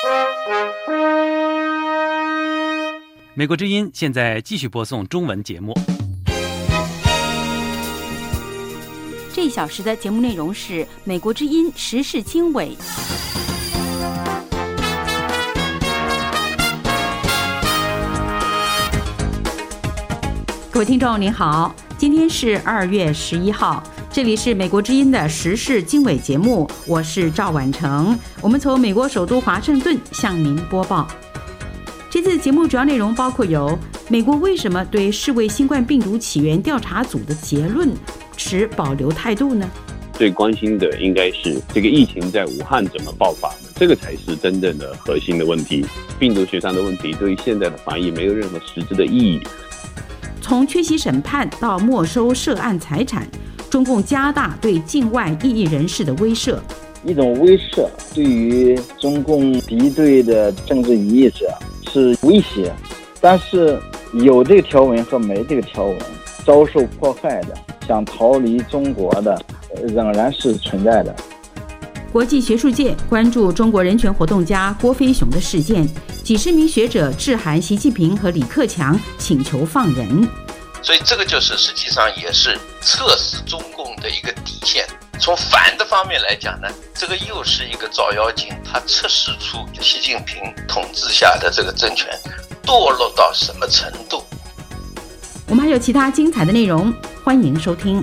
美国之音现在继续播送中文节目。 这一小时的节目内容是美国之音时事经纬。各位听众您好，今天是2月11号，这里是美国之音的时事经纬节目，我是赵婉成，我们从美国首都华盛顿向您播报。这次节目主要内容包括有：美国为什么对世卫新冠病毒起源调查组的结论持保留态度呢？ 最关心的应该是这个疫情在武汉怎么爆发的，这个才是真正的核心的问题。病毒学上的问题对于现在的防疫没有任何实质的意义。 从缺席审判到没收涉案财产，中共加大对境外异议人士的威慑。 一种威慑对于中共敌对的政治异议者是威胁，但是有这个条文和没这个条文遭受迫害的，想逃离中国的仍然是存在的。 国际学术界关注中国人权活动家郭飞雄的事件，几十名学者致函习近平和李克强，请求放人。 所以这个就是实际上也是测试中共的一个底线。从反的方面来讲呢，这个又是一个照妖镜，它测试出习近平统治下的这个政权堕落到什么程度。 我们还有其他精彩的内容，欢迎收听。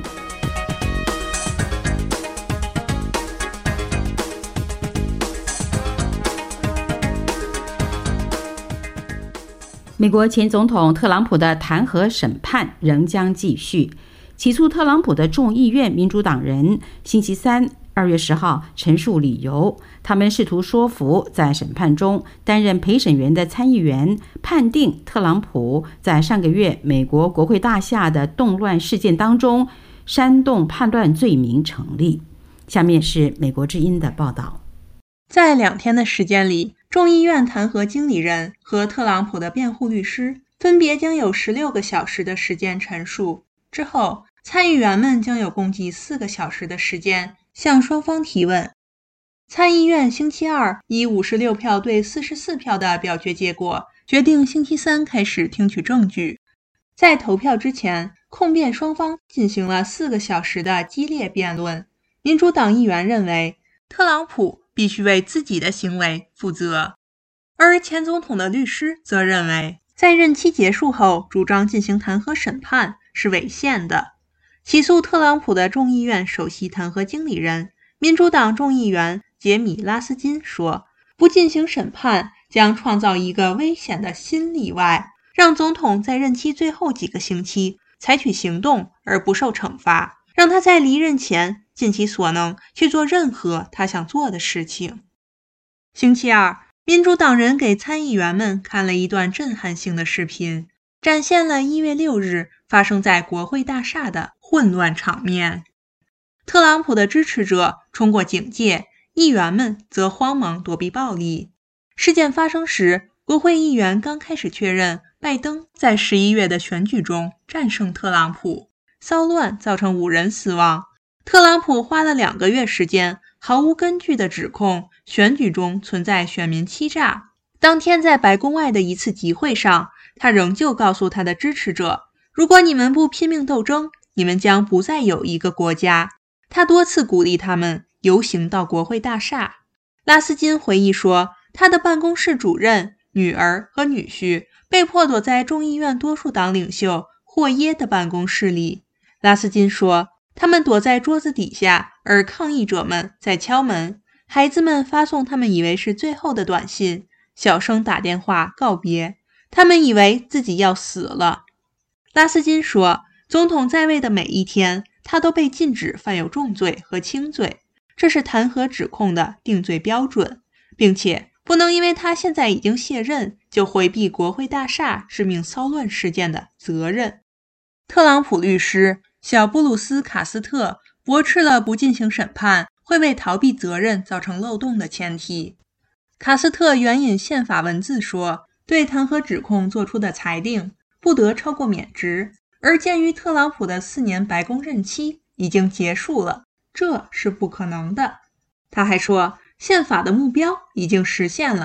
美国前总统特朗普的弹劾审判仍将继续。起诉特朗普的众议院民主党人星期三2月10号陈述理由，他们试图说服在审判中担任陪审员的参议员，判定特朗普在上个月美国国会大厦的动乱事件当中煽动叛乱罪名成立。下面是美国之音的报道。 在2天的时间里，众议院弹劾经理人和特朗普的辩护律师分别将有16个小时的时间陈述，之后参议员们将有共计4个小时的时间向双方提问。参议院星期二以56票对44票的表决结果，决定星期三开始听取证据。在投票之前，控辩双方进行了4个小时的激烈辩论。民主党议员认为，特朗普必须为自己的行为负责，而前总统的律师则认为，在任期结束后主张进行弹劾审判是违宪的。起诉特朗普的众议院首席弹劾经理人，民主党众议员杰米·拉斯金说，不进行审判将创造一个危险的新例外，让总统在任期最后几个星期采取行动而不受惩罚，让他在离任前尽其所能去做任何他想做的事情。星期二，民主党人给参议员们看了一段震撼性的视频，展现了1月6日发生在国会大厦的混乱场面。特朗普的支持者冲过警戒，议员们则慌忙躲避暴力。事件发生时，国会议员刚开始确认拜登在11月的选举中战胜特朗普，骚乱造成5人死亡。特朗普花了2个月时间，毫无根据地指控选举中存在选民欺诈。当天在白宫外的一次集会上，他仍旧告诉他的支持者，如果你们不拼命斗争，你们将不再有一个国家。他多次鼓励他们游行到国会大厦。拉斯金回忆说，他的办公室主任、女儿和女婿被迫躲在众议院多数党领袖霍耶的办公室里。拉斯金说，他们躲在桌子底下，而抗议者们在敲门。孩子们发送他们以为是最后的短信，小声打电话告别。他们以为自己要死了。拉斯金说，总统在位的每一天，他都被禁止犯有重罪和轻罪，这是弹劾指控的定罪标准，并且不能因为他现在已经卸任，就回避国会大厦致命骚乱事件的责任。特朗普律师小布鲁斯·卡斯特驳斥了不进行审判会为逃避责任造成漏洞的前提。卡斯特援引宪法文字说，对弹劾指控做出的裁定不得超过免职，而鉴于特朗普的4年白宫任期已经结束了，这是不可能的。他还说，宪法的目标已经实现了，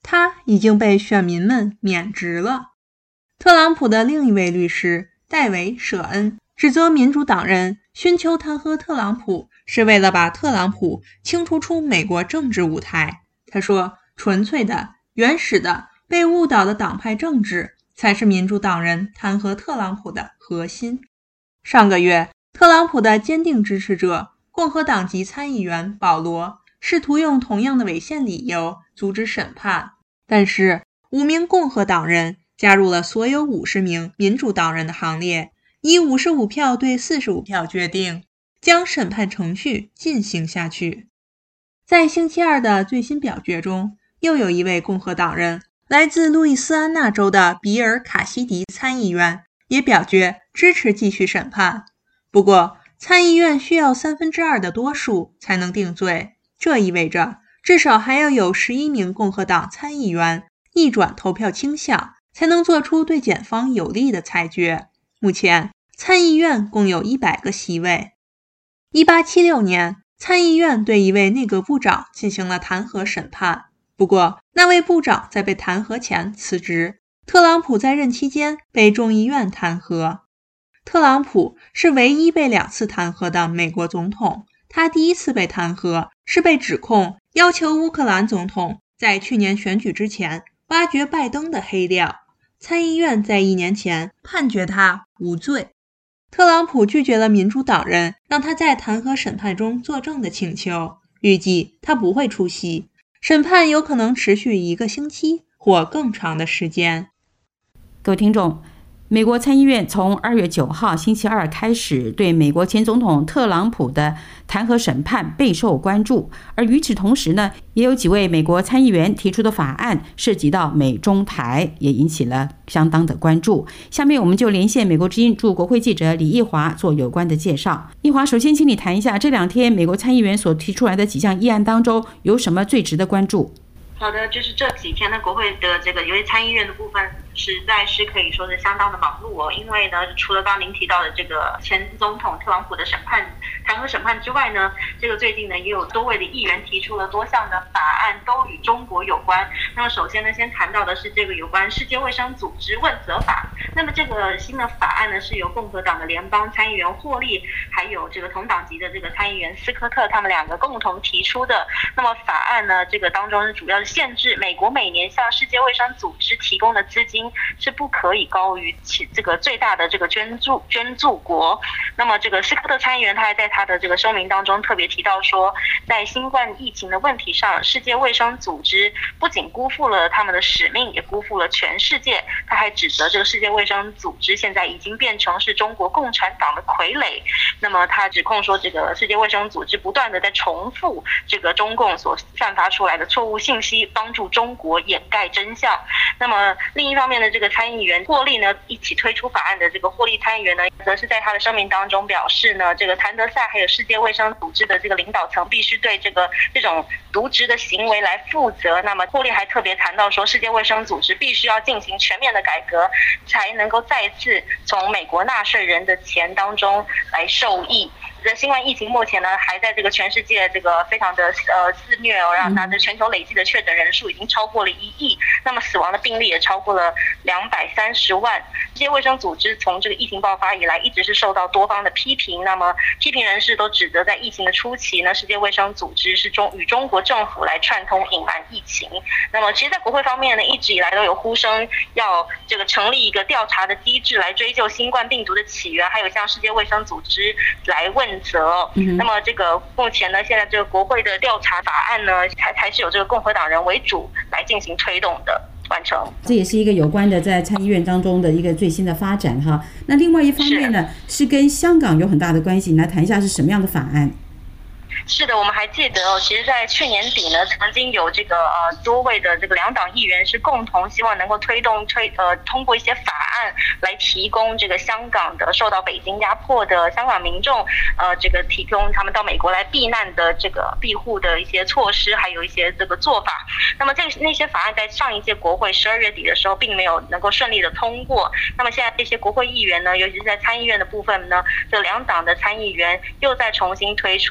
他已经被选民们免职了。特朗普的另一位律师戴维·舍恩指责民主党人寻求弹劾特朗普是为了把特朗普清除出美国政治舞台。他说，纯粹的、原始的、被误导的党派政治才是民主党人弹劾特朗普的核心。上个月，特朗普的坚定支持者共和党籍参议员保罗试图用同样的违宪理由阻止审判，但是5名共和党人加入了所有50名民主党人的行列，以55票对45票决定将审判程序进行下去。在星期二的最新表决中，又有一位共和党人，来自路易斯安那州的比尔·卡西迪参议员也表决支持继续审判。不过，参议院需要2/3的多数才能定罪，这意味着至少还要有11名共和党参议员逆转投票倾向，才能做出对检方有利的裁决。目前，参议院共有100个席位。1876年，参议院对一位内阁部长进行了弹劾审判，不过那位部长在被弹劾前辞职。特朗普在任期间被众议院弹劾。特朗普是唯一被2次弹劾的美国总统，他第一次被弹劾是被指控要求乌克兰总统在去年选举之前挖掘拜登的黑料。参议院在1年前判决他无罪。特朗普拒绝了民主党人让他在弹劾审判中作证的请求，预计他不会出席。审判有可能持续1个星期或更长的时间。 各位听众，美国参议院从2月9号星期二开始对美国前总统特朗普的弹劾审判备受关注，而与此同时呢，也有几位美国参议员提出的法案涉及到美中台，也引起了相当的关注。下面我们就连线美国之音驻国会记者李义华做有关的介绍。义华，首先请你谈一下这2天美国参议员所提出来的几项议案当中有什么最值得关注？ 好的，就是这几天的国会的这个由于参议院的部分实在是可以说是相当的忙碌哦，因为呢，除了刚刚您提到的这个前总统特朗普的弹劾审判之外呢，这个最近呢也有多位的议员提出了多项的法案都与中国有关。那么首先呢，先谈到的是这个有关世界卫生组织问责法。那么这个新的法案呢是由共和党的联邦参议员霍利还有这个同党籍的这个参议员斯科特他们2个共同提出的。那么法案呢这个当中是主要是限制美国每年向世界卫生组织提供的资金是不可以高于其这个最大的这个捐助国。那么这个斯科特参议员他还在他的这个声明当中特别提到说，在新冠疫情的问题上，世界卫生组织不仅辜负了他们的使命，也辜负了全世界。他还指责这个世界卫生组织现在已经变成是中国共产党的傀儡。那么他指控说，这个世界卫生组织不断的在重复这个中共所散发出来的错误信息，帮助中国掩盖真相。那么另一方面的这个参议员霍利呢，一起推出法案的这个霍利参议员呢，则是在他的声明当中表示呢，这个谭德赛还有世界卫生组织的这个领导层必须对这种渎职的行为来负责。那么霍利还特别谈到说，世界卫生组织必须要进行全面的改革，才能够再次从美国纳税人的钱当中来受益。新冠疫情目前呢，还在这个全世界这个非常的肆虐哦，让它的全球累计的确诊人数已经超过了1亿，那么死亡的病例也超过了230万。世界卫生组织从这个疫情爆发以来，一直是受到多方的批评。那么批评人士都指责，在疫情的初期呢，世界卫生组织是与中国政府来串通隐瞒疫情。那么其实在国会方面呢，一直以来都有呼声要这个成立一个调查的机制来追究新冠病毒的起源，还有向世界卫生组织来问责。那么这个目前呢，现在这个国会的调查法案呢，还是有这个共和党人为主来进行推动的完成。 这也是一个有关的在参议院当中的一个最新的发展哈。那另外一方面呢，是跟香港有很大的关系，你来谈一下是什么样的法案？ 是的，我们还记得哦，其实在去年底呢，曾经有这个多位的这个2党议员是共同希望能够通过一些法案来提供这个香港的受到北京压迫的香港民众这个提供他们到美国来避难的这个庇护的一些措施，还有一些这个做法。那么那些法案在上一届国会12月底的时候并没有能够顺利的通过。那么现在这些国会议员呢，尤其是在参议院的部分呢，这2党的参议员又再重新推出了相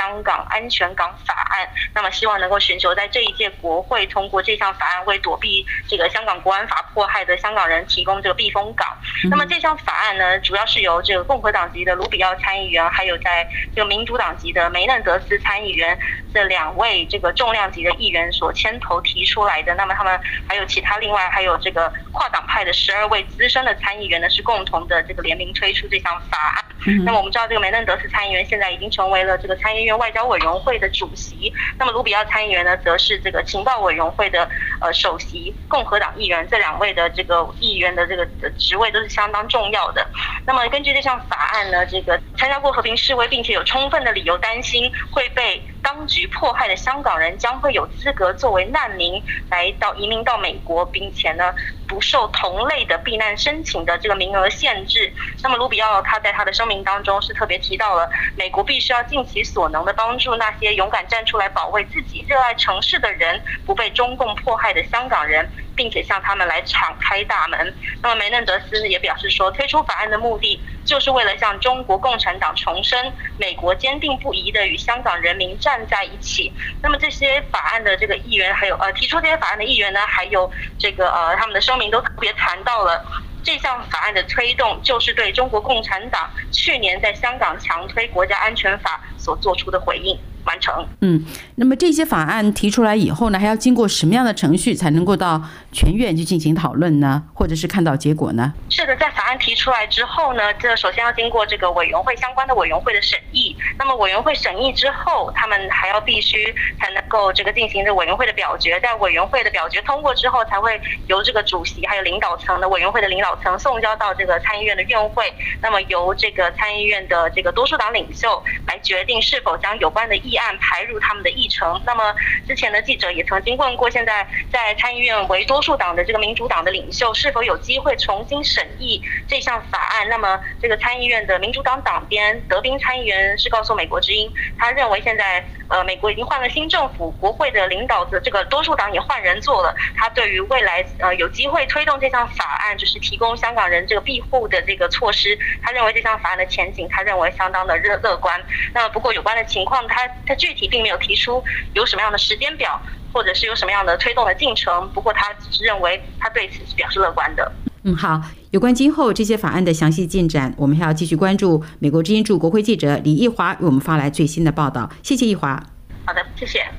香港安全港法案，那么希望能够寻求在这一届国会通过这项法案，为躲避这个香港国安法迫害的香港人提供这个避风港。那么这项法案呢，主要是由这个共和党籍的卢比奥参议员，还有在这个民主党籍的梅嫩德斯参议员这2位这个重量级的议员所牵头提出来的。那么他们还有另外还有这个跨党派的12位资深的参议员呢，是共同的这个联名推出这项法案。那么我们知道这个梅嫩德斯参议员现在已经成为了这个参议院外交委员会的主席，那么卢比奥参议员呢，则是这个情报委员会的首席，共和党议员。这2位的这个议员的这个职位都是相当重要的。那么根据这项法案呢，这个参加过和平示威并且有充分的理由担心会被当局迫害的香港人，将会有资格作为难民移民到美国，并且呢不受同类的避难申请的这个名额限制。那么卢比奥他在他的声明当中是特别提到了，美国必须要尽其所能的帮助那些勇敢站出来保卫自己热爱城市的人，不被中共迫害的香港人，并且向他们来敞开大门。那么梅嫩德斯也表示说，推出法案的目的就是为了向中国共产党重申美国坚定不移的与香港人民站在一起。那么这些法案的这个议员，还有提出这些法案的议员呢，还有这个他们的声明都特别谈到了这项法案的推动就是对中国共产党去年在香港强推国家安全法所做出的回应。完成。 那么这些法案提出来以后呢，还要经过什么样的程序才能够到全院去进行讨论呢？或者是看到结果呢？ 是的，在法案提出来之后呢，这首先要经过这个委员会相关的委员会的审议。那么委员会审议之后，他们还要必须才能够这个进行这委员会的表决，在委员会的表决通过之后，才会由这个主席还有领导层的委员会的领导层送交到这个参议院的院会。那么由这个参议院的这个多数党领袖来决定是否将有关的议案排入他们的议程。那么之前的记者也曾经问过，现在在参议院为多数党的这个民主党的领袖是否有机会重新审议这项法案。那么这个参议院的民主党党鞭德宾参议员是告诉美国之音，他认为现在美国已经换了新政府，国会的领导的这个多数党也换人做了，他对于未来有机会推动这项法案，就是提供香港人这个庇护的这个措施，他认为这项法案的前景他认为相当的乐观。那么不过有关的情况他具体并没有提出有什么样的时间表，或者是有什么样的推动的进程，不过他只是认为他对此是表示乐观的。 好，有关今后这些法案的详细进展，我们还要继续关注美国之音驻国会记者李义华为我们发来最新的报道。谢谢义华。 好的，谢谢。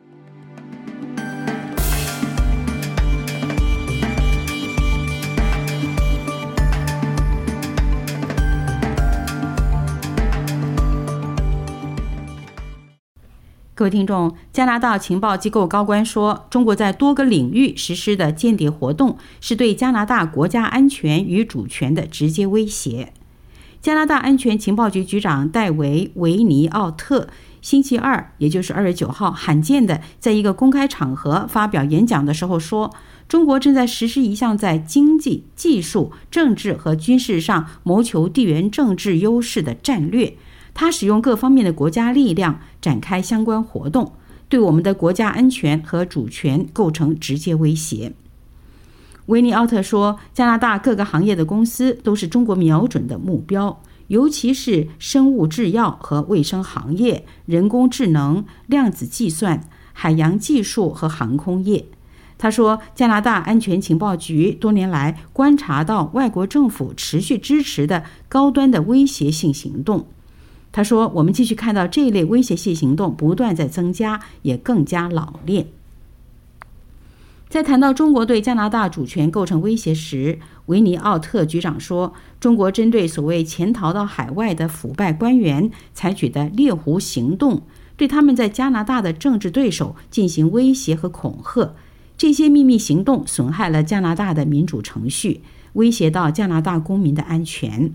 各位听众，加拿大情报机构高官说，中国在多个领域实施的间谍活动是对加拿大国家安全与主权的直接威胁。加拿大安全情报局局长戴维·维尼奥特星期二，也就是2月9号，罕见的在一个公开场合发表演讲的时候说，中国正在实施一项在经济、技术、政治和军事上谋求地缘政治优势的战略。他使用各方面的国家力量展开相关活动，对我们的国家安全和主权构成直接威胁。维尼奥特说，加拿大各个行业的公司都是中国瞄准的目标，尤其是生物制药和卫生行业、人工智能、量子计算、海洋技术和航空业。他说，加拿大安全情报局多年来观察到外国政府持续支持的高端的威胁性行动。他说，我们继续看到这一类威胁性行动不断在增加，也更加老练。在谈到中国对加拿大主权构成威胁时，维尼奥特局长说，中国针对所谓潜逃到海外的腐败官员采取的猎狐行动，对他们在加拿大的政治对手进行威胁和恐吓。这些秘密行动损害了加拿大的民主程序，威胁到加拿大公民的安全。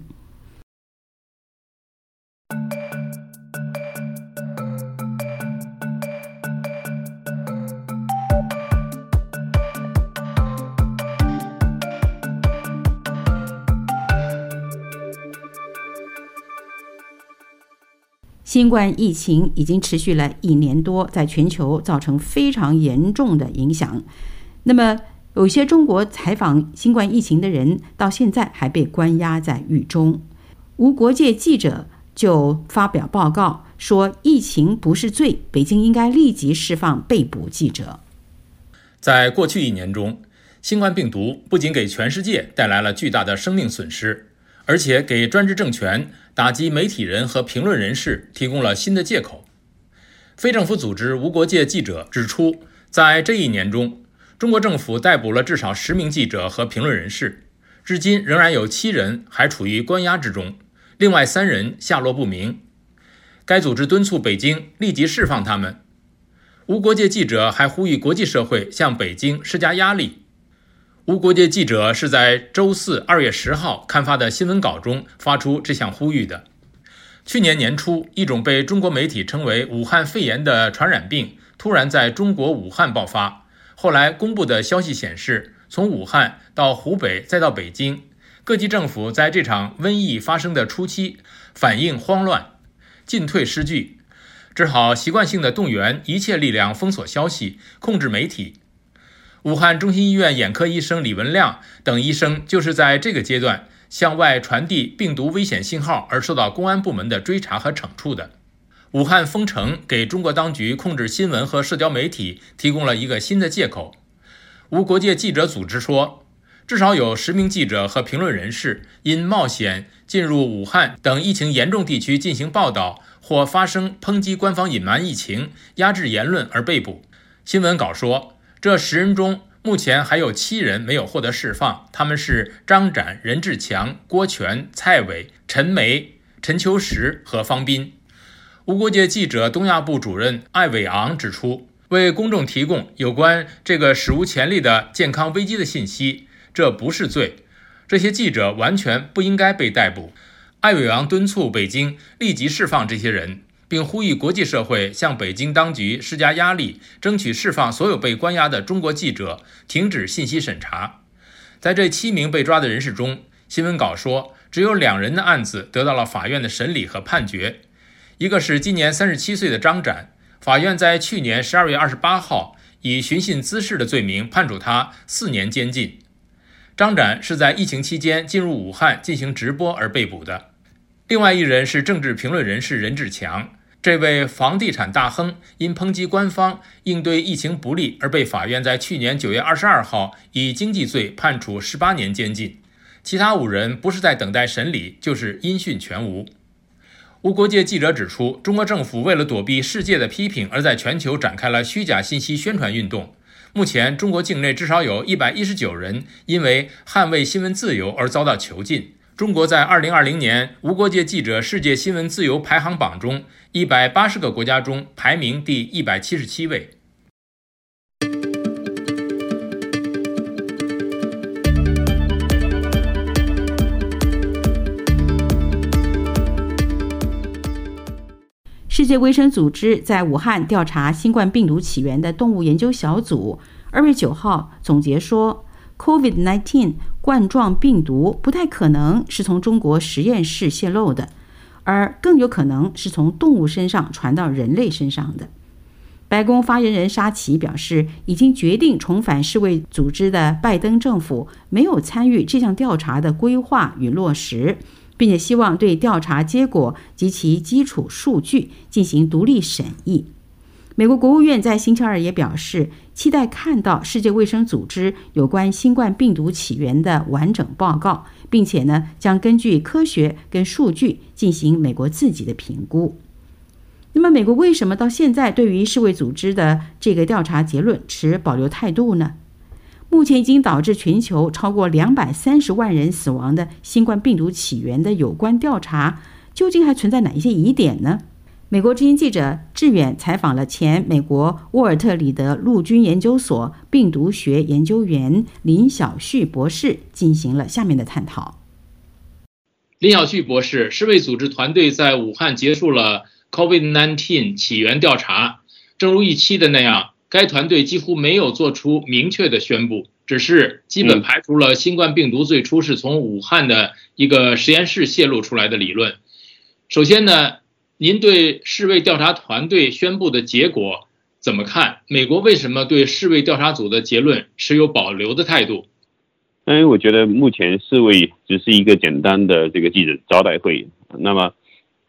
新冠疫情已经持续了1年多，在全球造成非常严重的影响。那么有些中国采访新冠疫情的人到现在还被关押在狱中。无国界记者就发表报告说，疫情不是罪，北京应该立即释放被捕记者。 在过去1年中，新冠病毒不仅给全世界带来了巨大的生命损失，而且给专制政权打击媒体人和评论人士提供了新的借口。非政府组织无国界记者指出，在这1年中，中国政府逮捕了至少10名记者和评论人士，至今仍然有7人还处于关押之中，另外3人下落不明。该组织敦促北京立即释放他们。无国界记者还呼吁国际社会向北京施加压力。无国界记者是在周四2月10号刊发的新闻稿中发出这项呼吁的。去年年初，一种被中国媒体称为武汉肺炎的传染病突然在中国武汉爆发，后来公布的消息显示，从武汉到湖北再到北京，各级政府在这场瘟疫发生的初期反应慌乱，进退失据，只好习惯性的动员一切力量封锁消息，控制媒体。武汉中心医院眼科医生李文亮等医生就是在这个阶段向外传递病毒危险信号而受到公安部门的追查和惩处的。武汉封城给中国当局控制新闻和社交媒体提供了一个新的借口。无国界记者组织说，至少有10名记者和评论人士因冒险进入武汉等疫情严重地区进行报道，或发生抨击官方隐瞒疫情、压制言论而被捕。新闻稿说，这10人中目前还有7人没有获得释放，他们是张展、任志强、郭全、蔡伟、陈梅、陈秋实和方斌。无国界记者东亚部主任艾伟昂指出，为公众提供有关这个史无前例的健康危机的信息，这不是罪，这些记者完全不应该被逮捕。艾伟昂敦促北京立即释放这些人，并呼吁国际社会向北京当局施加压力，争取释放所有被关押的中国记者，停止信息审查。在这7名被抓的人士中，新闻稿说，只有2人的案子得到了法院的审理和判决。一个是今年37岁的张展，法院在去年12月28号以寻衅滋事的罪名判处他4年监禁。张展是在疫情期间进入武汉进行直播而被捕的。另外一人是政治评论人士任志强，这位房地产大亨因抨击官方应对疫情不力而被法院在去年9月22号以经济罪判处18年监禁。其他5人不是在等待审理，就是音讯全无。无国界记者指出，中国政府为了躲避世界的批评而在全球展开了虚假信息宣传运动。目前中国境内至少有119人因为捍卫新闻自由而遭到囚禁。中国在2020年无国界记者世界新闻自由排行榜中180个国家中排名第177位。 世界卫生组织在武汉调查新冠病毒起源的动物研究小组2月9号总结说， COVID-19 冠状病毒不太可能是从中国实验室泄露的，而更有可能是从动物身上传到人类身上的。白宫发言人沙奇表示，已经决定重返世卫组织的拜登政府没有参与这项调查的规划与落实，并且希望对调查结果及其基础数据进行独立审议。美国国务院在星期二也表示，期待看到世界卫生组织有关新冠病毒起源的完整报告，并且将根据科学跟数据进行美国自己的评估。那么美国为什么到现在对于世卫组织的这个调查结论持保留态度呢？目前已经导致全球超过230万人死亡的新冠病毒起源的有关调查，究竟还存在哪一些疑点呢？美国之音记者志远采访了前美国沃尔特里德陆军研究所病毒学研究员林晓旭博士，进行了下面的探讨。 林晓旭博士，世卫组织团队在武汉结束了 COVID-19 起源调查，正如预期的那样，该团队几乎没有做出明确的宣布，只是基本排除了新冠病毒最初是从武汉的一个实验室泄露出来的理论。首先呢，您对世卫调查团队宣布的结果怎么看？美国为什么对世卫调查组的结论持有保留的态度？ 我觉得目前世卫只是一个简单的这个记者招待会，那么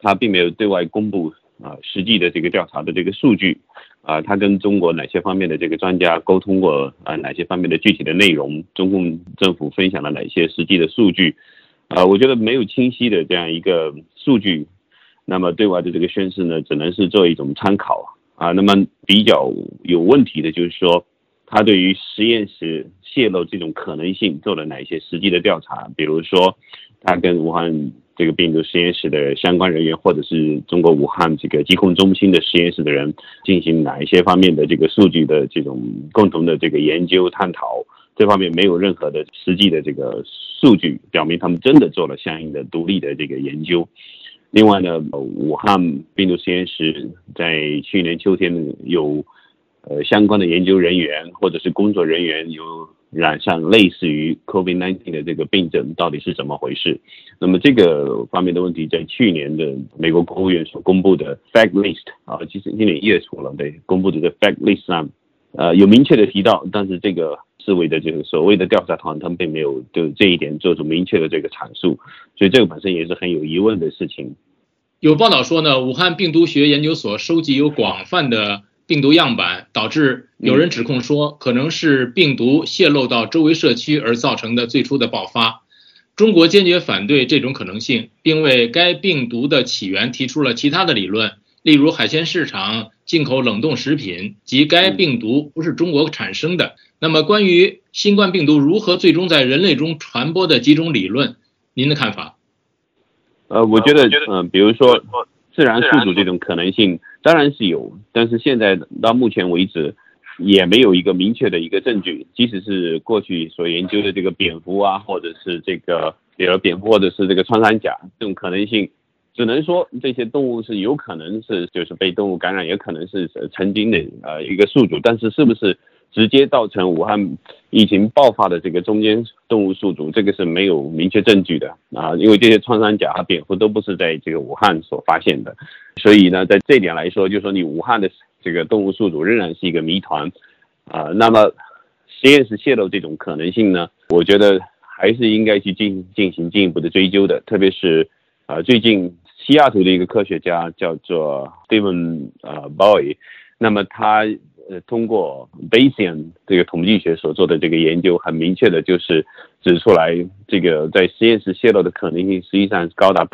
他并没有对外公布实际的这个调查的这个数据他跟中国哪些方面的这个专家沟通过哪些方面的具体的内容，中共政府分享了哪些实际的数据我觉得没有清晰的这样一个数据，那么对外的这个宣示呢，只能是做一种参考那么比较有问题的就是说，他对于实验室泄露这种可能性做了哪一些实际的调查，比如说他跟武汉这个病毒实验室的相关人员，或者是中国武汉这个疾控中心的实验室的人进行哪一些方面的这个数据的这种共同的这个研究探讨，这方面没有任何的实际的这个数据表明他们真的做了相应的独立的这个研究。另外呢，武汉病毒实验室在去年秋天有相关的研究人员或者是工作人员有染上类似于 COVID-19 的这个病症，到底是怎么回事？那么这个方面的问题，在去年的美国国务院所公布的 fact list 其实今年1月初了，对，公布的这 fact list 上有明确的提到，但是这个世卫的这个所谓的调查团，他们并没有对这一点做出明确的这个阐述，所以这个本身也是很有疑问的事情。 有报道说呢，武汉病毒学研究所收集有广泛的病毒样板，导致有人指控说可能是病毒泄露到周围社区而造成的最初的爆发。中国坚决反对这种可能性，并为该病毒的起源提出了其他的理论，例如海鲜市场、进口冷冻食品及该病毒不是中国产生的。那么关于新冠病毒如何最终在人类中传播的几种理论，您的看法？ 我觉得比如说自然宿主这种可能性当然是有，但是现在到目前为止也没有一个明确的一个证据，即使是过去所研究的这个蝙蝠或者是这个蝙蝠或者是这个穿山甲这种可能性，只能说这些动物是有可能是就是被动物感染，也可能是曾经的一个宿主，但是是不是直接造成武汉疫情爆发的这个中间动物宿主，这个是没有明确证据的因为这些穿山甲和蝙蝠都不是在这个武汉所发现的，所以呢，在这一点来说，就是说你武汉的这个动物宿主仍然是一个谜团那么实验室泄露这种可能性呢，我觉得还是应该去进行进一步的追究的，特别是最近西雅图的一个科学家叫做 Stephen Boy， 那么他通过 Bayesian 这个统计学所做的这个研究，很明确的就是指出来，这个在实验室泄露的可能性实际上是高达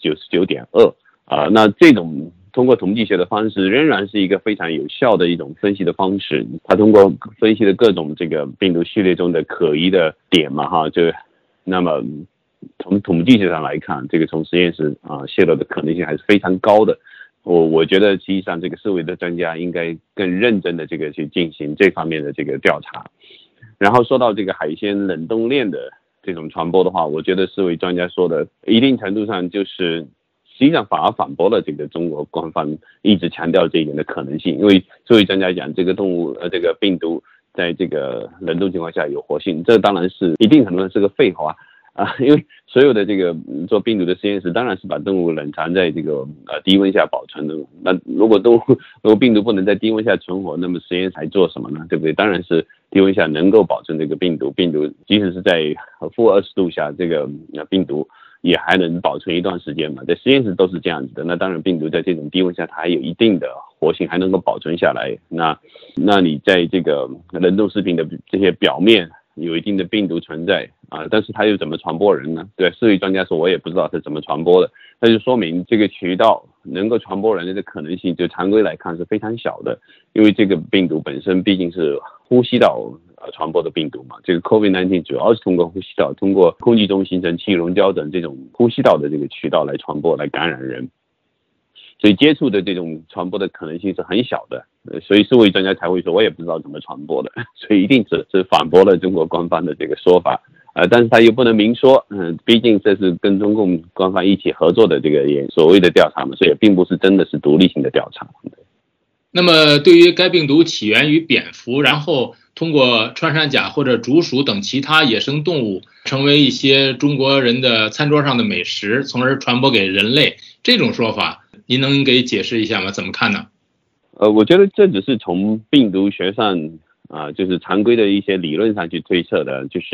99.2%那这种通过统计学的方式仍然是一个非常有效的一种分析的方式，他通过分析的各种这个病毒序列中的可疑的点那么从统计学上来看，这个从实验室泄露的可能性还是非常高的。我觉得实际上这个世卫的专家应该更认真的这个去进行这方面的这个调查。然后说到这个海鲜冷冻链的这种传播的话，我觉得世卫专家说的一定程度上就是实际上反而反驳了这个中国官方一直强调这一点的可能性，因为世卫专家讲这个这个病毒在这个冷冻情况下有活性，这当然是一定程度上是个废话因为所有的这个做病毒的实验室当然是把动物冷藏在这个低温下保存的。那如果病毒不能在低温下存活，那么实验室还做什么呢？对不对？当然是低温下能够保存这个病毒即使是在负20度下，这个病毒也还能保存一段时间嘛，在实验室都是这样子的。那当然病毒在这种低温下它还有一定的活性，还能够保存下来。那你在这个冷冻食品的这些表面有一定的病毒存在但是它又怎么传播人呢？对，世卫专家说我也不知道是怎么传播的，那就说明这个渠道能够传播人的可能性就常规来看是非常小的，因为这个病毒本身毕竟是呼吸道传播的病毒嘛，这个 COVID-19 主要是通过呼吸道，通过空气中形成气溶胶等这种呼吸道的这个渠道来传播来感染人，所以接触的这种传播的可能性是很小的，所以世卫专家才会说我也不知道怎么传播的，所以一定是反驳了中国官方的这个说法但是他又不能明说毕竟这是跟中共官方一起合作的这个所谓的调查嘛，所以并不是真的是独立性的调查。 那么对于该病毒起源于蝙蝠，然后通过穿山甲或者竹鼠等其他野生动物成为一些中国人的餐桌上的美食，从而传播给人类，这种说法您能给解释一下吗？怎么看呢？ 我觉得这只是从病毒学上就是常规的一些理论上去推测的，就是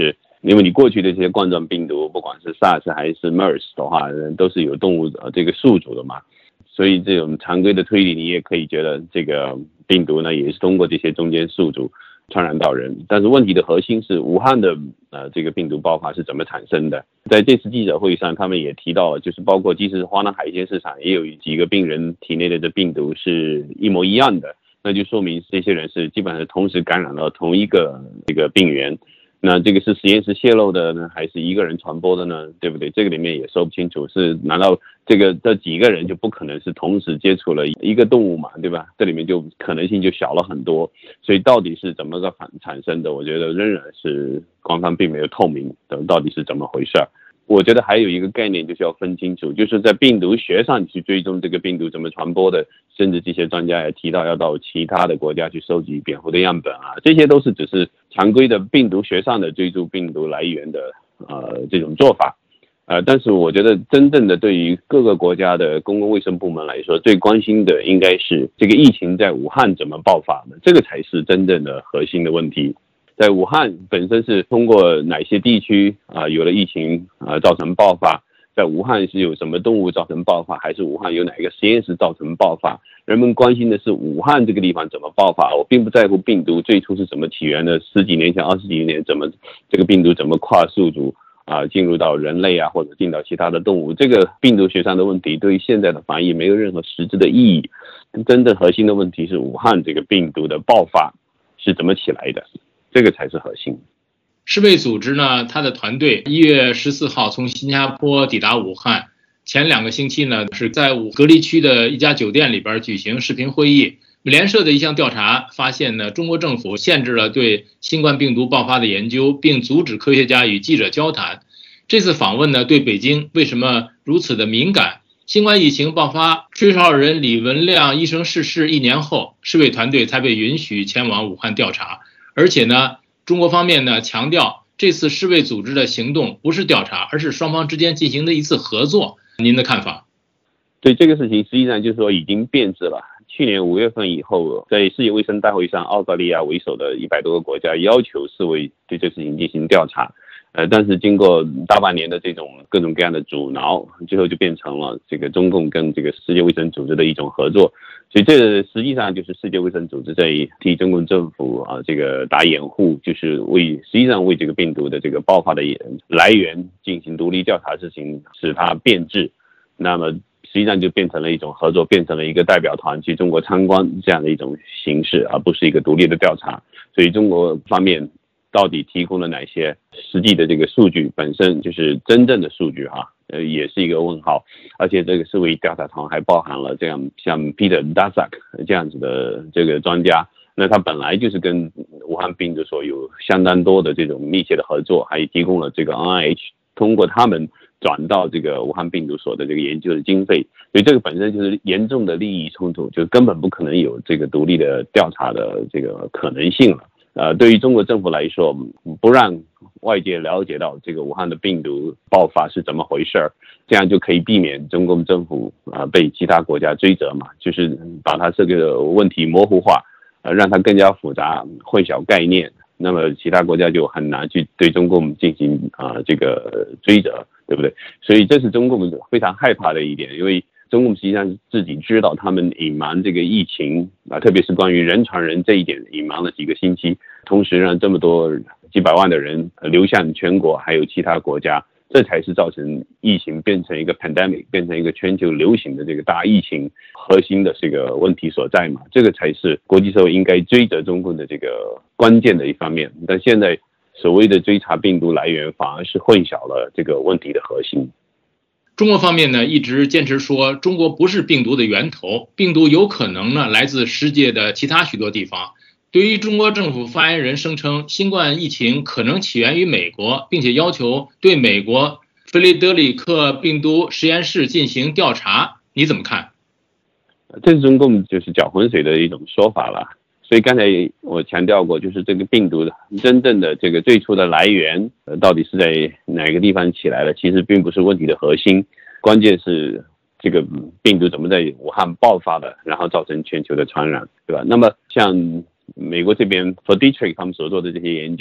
因为你过去的这些冠状病毒，不管是 SARS 还是 MERS 的话，都是有动物这个宿主的嘛，所以这种常规的推理，你也可以觉得这个病毒呢也是通过这些中间宿主传染到人。但是问题的核心是武汉的这个病毒爆发是怎么产生的？在这次记者会上，他们也提到了，就是包括即使是华南海鲜市场也有几个病人体内的这病毒是一模一样的，那就说明这些人是基本上同时感染了同一个这个病源。那这个是实验室泄露的呢，还是一个人传播的呢？对不对？这个里面也说不清楚，难道这几个人就不可能是同时接触了一个动物嘛？对吧？这里面就可能性就小了很多。所以到底是怎么个产生的？我觉得仍然是官方并没有透明的，到底是怎么回事？我觉得还有一个概念就是要分清楚，就是在病毒学上去追踪这个病毒怎么传播的，甚至这些专家也提到要到其他的国家去收集蝙蝠的样本啊，这些都是只是常规的病毒学上的追踪病毒来源的这种做法。但是我觉得真正的对于各个国家的公共卫生部门来说，最关心的应该是这个疫情在武汉怎么爆发的，这个才是真正的核心的问题。在武汉本身是通过哪些地区有了疫情造成爆发，在武汉是有什么动物造成爆发，还是武汉有哪个实验室造成爆发？人们关心的是武汉这个地方怎么爆发，我并不在乎病毒最初是怎么起源的，10几年前、20几年这个病毒怎么跨宿主进入到人类或者进到其他的动物，这个病毒学上的问题对于现在的防疫没有任何实质的意义。真正核心的问题是武汉这个病毒的爆发是怎么起来的，这个才是核心。 世卫组织呢，他的团队1月14号从新加坡抵达武汉，前2个星期呢是在隔离区的一家酒店里边举行视频会议。美联社的一项调查发现呢，中国政府限制了对新冠病毒爆发的研究，并阻止科学家与记者交谈。这次访问呢，对北京为什么如此的敏感？新冠疫情爆发，吹哨人李文亮医生逝世1年后，世卫团队才被允许前往武汉调查。而且呢，中国方面呢强调，这次世卫组织的行动不是调查，而是双方之间进行的一次合作。您的看法？ 对这个事情，实际上就是说已经变质了。去年5月份以后，在世界卫生大会上，澳大利亚为首的100多个国家要求世卫对这事情进行调查。但是经过大半年的这种各种各样的阻挠，最后就变成了这个中共跟这个世界卫生组织的一种合作。所以这实际上就是世界卫生组织在替中共政府这个打掩护，就是实际上为这个病毒的这个爆发的来源进行独立调查事情，使它变质。那么实际上就变成了一种合作，变成了一个代表团去中国参观这样的一种形式，而不是一个独立的调查。所以中国方面到底提供了哪些实际的这个数据，本身就是真正的数据也是一个问号。而且这个世卫调查团还包含了这样像 Peter Daszak 这样子的这个专家，那他本来就是跟武汉病毒所有相当多的这种密切的合作，还提供了这个 NIH 通过他们转到这个武汉病毒所的这个研究的经费，所以这个本身就是严重的利益冲突，就根本不可能有这个独立的调查的这个可能性了。对于中国政府来说，不让外界了解到这个武汉的病毒爆发是怎么回事，这样就可以避免中共政府被其他国家追责嘛，就是把它这个问题模糊化，让它更加复杂，混淆概念，那么其他国家就很难去对中共进行这个追责，对不对？所以这是中共非常害怕的一点，因为中共实际上自己知道他们隐瞒这个疫情特别是关于人传人这一点隐瞒了几个星期，同时让这么多几百万的人流向全国还有其他国家，这才是造成疫情变成一个 pandemic 变成一个全球流行的这个大疫情核心的这个问题所在嘛，这个才是国际社会应该追责中共的这个关键的一方面。但现在所谓的追查病毒来源反而是混淆了这个问题的核心。 中国方面呢一直坚持说中国不是病毒的源头，病毒有可能呢来自世界的其他许多地方。对于中国政府发言人声称新冠疫情可能起源于美国，并且要求对美国弗雷德里克病毒实验室进行调查，你怎么看？ 这是中共就是搅浑水的一种说法了。所以刚才我强调过，就是这个病毒的真正的这个最初的来源到底是在哪个地方起来的，其实并不是问题的核心，关键是这个病毒怎么在武汉爆发的，然后造成全球的传染，对吧？那么像美国这边 Fordetri 他们所做的这些研究，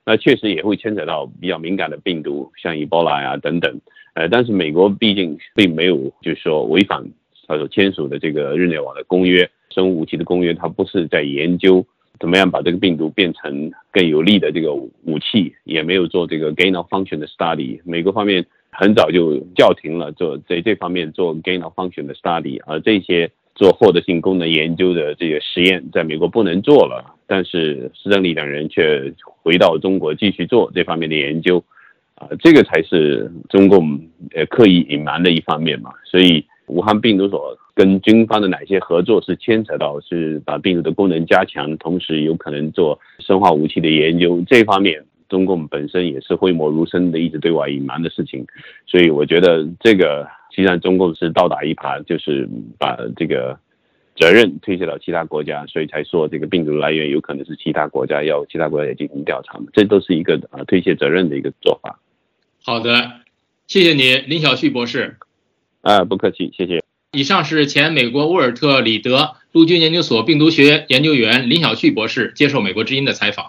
那确实也会牵扯到比较敏感的病毒，像伊波拉呀等等。但是美国毕竟并没有就是说违反他所签署的这个日内瓦的公约，生物武器的公约，它不是在研究怎么样把这个病毒变成更有利的这个武器，也没有做这个 gain of function 的 study。美国方面很早就叫停了在这方面做 gain of function 的 study， 而这些做获得性功能研究的这个实验在美国不能做了，但是施正礼等人却回到中国继续做这方面的研究，这个才是中共刻意隐瞒的一方面嘛。所以武汉病毒所跟军方的哪些合作是牵扯到是把病毒的功能加强，同时有可能做生化武器的研究，这方面中共本身也是讳莫如深的一直对外隐瞒的事情。所以我觉得这个既然中共是倒打一耙，就是把这个责任推卸到其他国家，所以才说这个病毒来源有可能是其他国家，要其他国家也进行调查，这都是一个推卸责任的一个做法。 好的，谢谢你，林晓旭博士。 不客气，谢谢。 以上是前美国沃尔特里德陆军研究所病毒学研究员林晓旭博士接受美国之音的采访。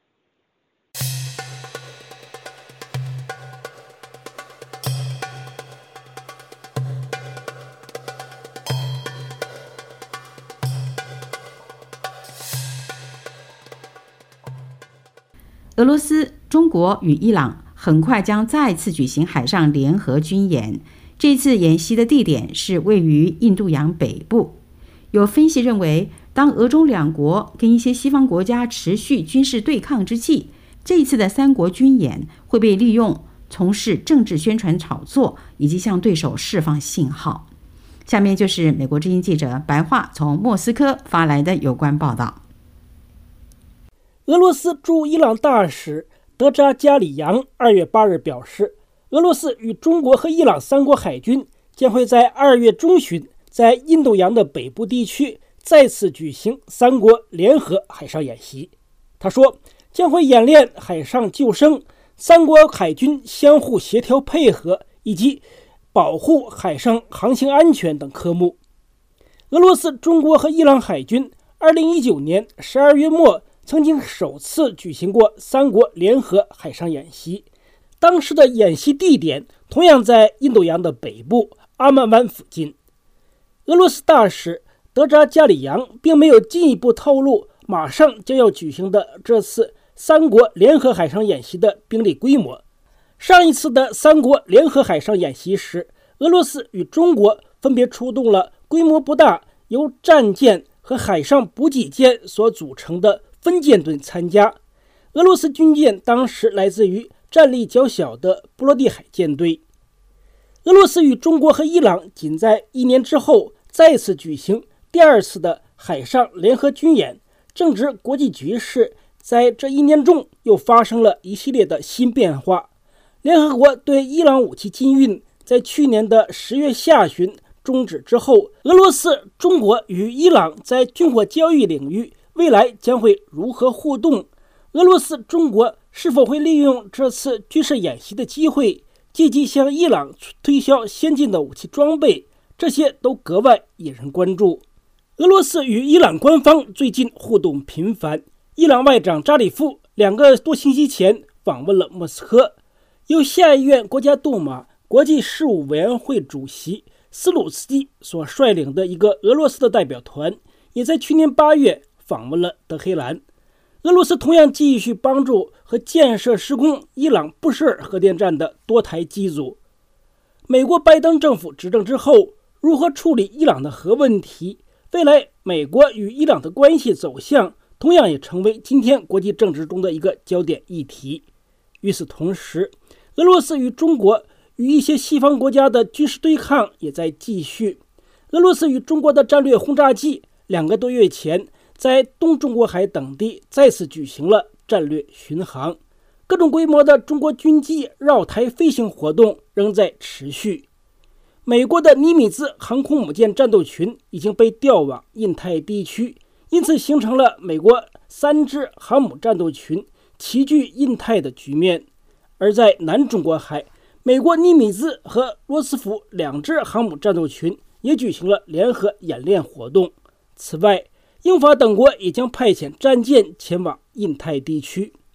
俄罗斯、中国与伊朗很快将再次举行海上联合军演，这次演习的地点是位于印度洋北部。有分析认为，当俄中两国跟一些西方国家持续军事对抗之际，这一次的三国军演会被利用从事政治宣传炒作，以及向对手释放信号。下面就是美国之音记者白桦从莫斯科发来的有关报道。 俄罗斯驻伊朗大使德扎加里扬2月8日表示，俄罗斯与中国和伊朗三国海军将会在2月中旬在印度洋的北部地区再次举行三国联合海上演习。他说，将会演练海上救生、三国海军相互协调配合以及保护海上航行安全等科目。俄罗斯、中国和伊朗海军2019年12月末曾经首次举行过三国联合海上演习，当时的演习地点同样在印度洋的北部阿曼湾附近。俄罗斯大使德扎加里扬并没有进一步透露马上将要举行的这次三国联合海上演习的兵力规模。上一次的三国联合海上演习时，俄罗斯与中国分别出动了规模不大、由战舰和海上补给舰所组成的分舰队参加。俄罗斯军舰当时来自于战力较小的波罗的海舰队。俄罗斯与中国和伊朗仅在1年之后再次举行第二次的海上联合军演，正值国际局势在这1年中又发生了一系列的新变化。联合国对伊朗武器禁运在去年的10月下旬终止之后，俄罗斯、中国与伊朗在军火交易领域未来将会如何互动？俄罗斯、中国是否会利用这次军事演习的机会，借机向伊朗推销先进的武器装备？这些都格外引人关注。俄罗斯与伊朗官方最近互动频繁，伊朗外长扎里夫2个多星期前访问了莫斯科，由下议院国家杜马国际事务委员会主席斯鲁斯基所率领的一个俄罗斯的代表团，也在去年8月访问了德黑兰。俄罗斯同样继续帮助和建设施工伊朗布什尔核电站的多台机组。美国拜登政府执政之后，如何处理伊朗的核问题，未来美国与伊朗的关系走向，同样也成为今天国际政治中的一个焦点议题。与此同时，俄罗斯与中国与一些西方国家的军事对抗也在继续。俄罗斯与中国的战略轰炸机2个多月前在东中国海等地再次举行了战略巡航，各种规模的中国军机绕台飞行活动仍在持续。美国的尼米兹航空母舰战斗群已经被调往印太地区，因此形成了美国3支航母战斗群齐聚印太的局面。而在南中国海，美国尼米兹和罗斯福2支航母战斗群也举行了联合演练活动。此外，英法等国也将派遣战舰前往印太地区。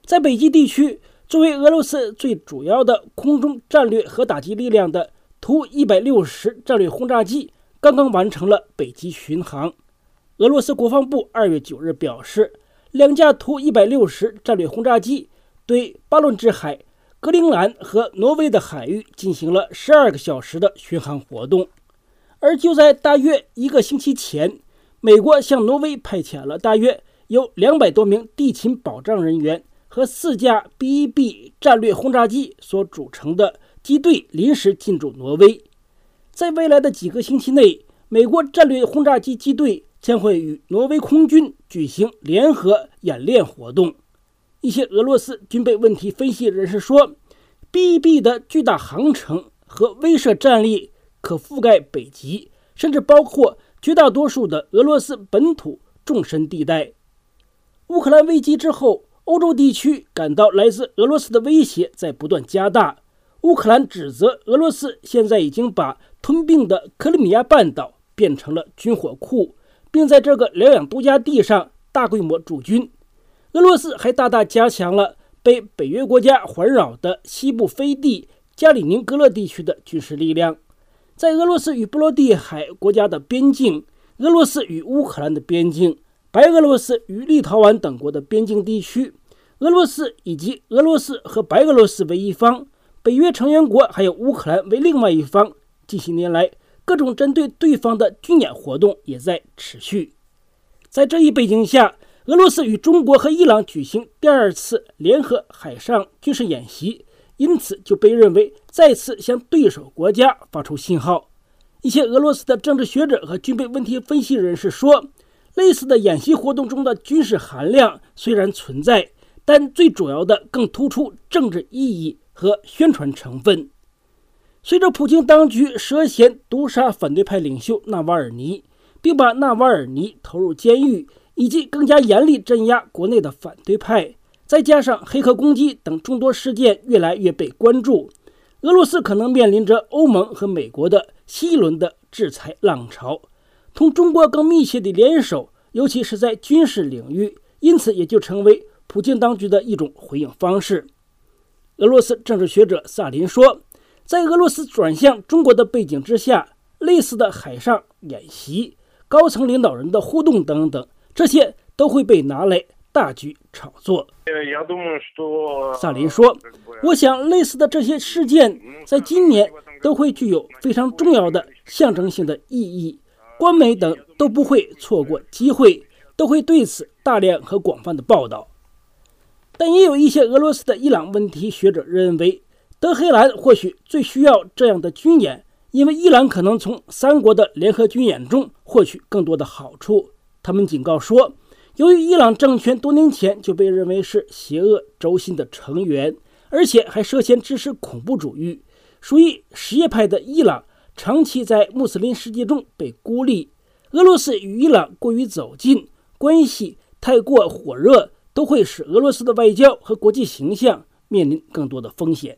在北极地区，作为俄罗斯最主要的空中战略核打击力量的图160战略轰炸机刚刚完成了北极巡航。俄罗斯国防部2月9日表示，2架图160战略轰炸机对巴伦支海、格陵兰和挪威的海域进行了12个小时的巡航活动。而就在大约1个星期前，美国向挪威派遣了大约由200多名地勤保障人员和4架 B-1B 战略轰炸机所组成的机队临时进驻挪威。在未来的几个星期内，美国战略轰炸机机队将会与挪威空军举行联合演练活动。一些俄罗斯军备问题分析人士说， B-1B 的巨大航程和威慑战力可覆盖北极，甚至包括绝大多数的俄罗斯本土纵深地带。乌克兰危机之后，欧洲地区感到来自俄罗斯的威胁在不断加大。乌克兰指责俄罗斯现在已经把吞并的克里米亚半岛变成了军火库，并在这个疗养度假地上大规模驻军。俄罗斯还大大加强了被北约国家环绕的西部飞地加里宁格勒地区的军事力量。在俄罗斯与波罗的海国家的边境、俄罗斯与乌克兰的边境、白俄罗斯与立陶宛等国的边境地区，俄罗斯以及俄罗斯和白俄罗斯为一方，北约成员国还有乌克兰为另外一方。近些年来，各种针对对方的军演活动也在持续。在这一背景下，俄罗斯与中国和伊朗举行第2次联合海上军事演习，因此就被认为再次向对手国家发出信号。一些俄罗斯的政治学者和军备问题分析人士说，类似的演习活动中的军事含量虽然存在，但最主要的更突出政治意义和宣传成分。随着普京当局涉嫌毒杀反对派领袖纳瓦尔尼，并把纳瓦尔尼投入监狱，以及更加严厉镇压国内的反对派，再加上黑客攻击等众多事件越来越被关注，俄罗斯可能面临着欧盟和美国的新一轮的制裁浪潮，同中国更密切的联手，尤其是在军事领域，因此也就成为普京当局的一种回应方式。俄罗斯政治学者萨林说，在俄罗斯转向中国的背景之下，类似的海上演习、高层领导人的互动等等，这些都会被拿来大举炒作。萨林说，我想类似的这些事件在今年都会具有非常重要的象征性的意义，官媒等都不会错过机会，都会对此大量和广泛的报道。但也有一些俄罗斯的伊朗问题学者认为，德黑兰或许最需要这样的军演，因为伊朗可能从3国的联合军演中获取更多的好处。他们警告说，由于伊朗政权多年前就被认为是邪恶轴心的成员，而且还涉嫌支持恐怖主义，属于什叶派的伊朗长期在穆斯林世界中被孤立。俄罗斯与伊朗过于走近，关系太过火热，都会使俄罗斯的外交和国际形象面临更多的风险。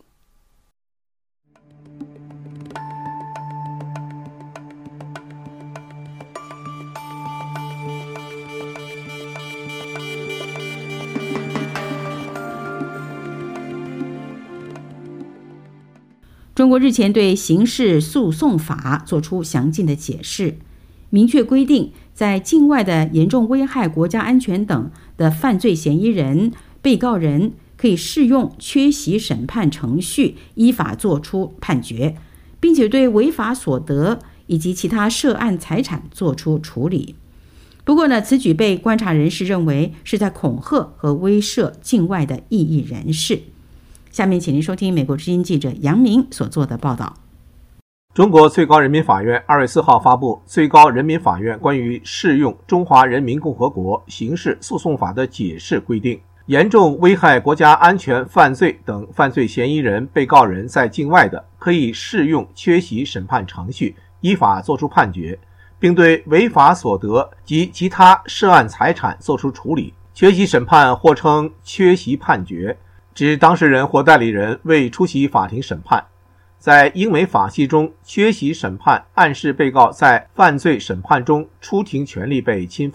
中国日前对刑事诉讼法作出详尽的解释，明确规定在境外的严重危害国家安全等的犯罪嫌疑人、被告人可以适用缺席审判程序依法作出判决，并且对违法所得以及其他涉案财产作出处理。不过呢，此举被观察人士认为是在恐吓和威慑境外的异议人士。下面请您收听美国之音记者杨明所做的报道。 中国最高人民法院2月4号发布最高人民法院关于适用中华人民共和国刑事诉讼法的解释规定，严重危害国家安全犯罪等犯罪嫌疑人、被告人在境外的，可以适用缺席审判程序依法作出判决，并对违法所得及其他涉案财产作出处理。缺席审判或称缺席判决，指当事人或代理人未出席法庭审判。在英美法系中，缺席审判暗示被告在犯罪审判中出庭权利被侵犯。